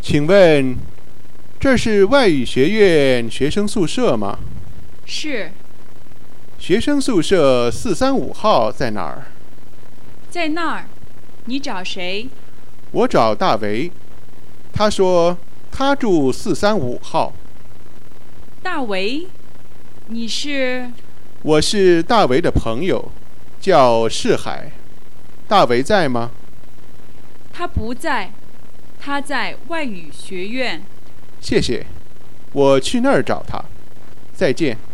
请问，这是外语学院学生宿舍吗？ 是。 学生宿舍435号在哪儿？ 在那儿。你找谁？ 我找大为，他说他住435号。 大为？你是？ 我是大为的朋友，叫世海。大为在吗？ 他不在，他在外语学院。 谢谢，我去那儿找他。再见。